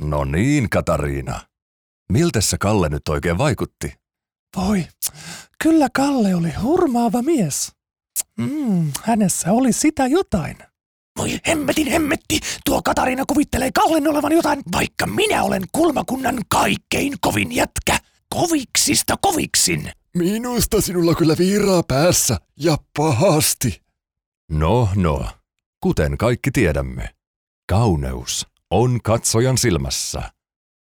No niin, Katariina. Miltä se Kalle nyt oikein vaikutti? Voi, kyllä Kalle oli hurmaava mies. Hänessä oli sitä jotain. Voi hemmetti, tuo Katariina kuvittelee Kallen olevan jotain, vaikka minä olen kulmakunnan kaikkein kovin jätkä. Koviksista koviksin. Minusta sinulla kyllä viiraa päässä ja pahasti. No, kuten kaikki tiedämme, kauneus on katsojan silmässä.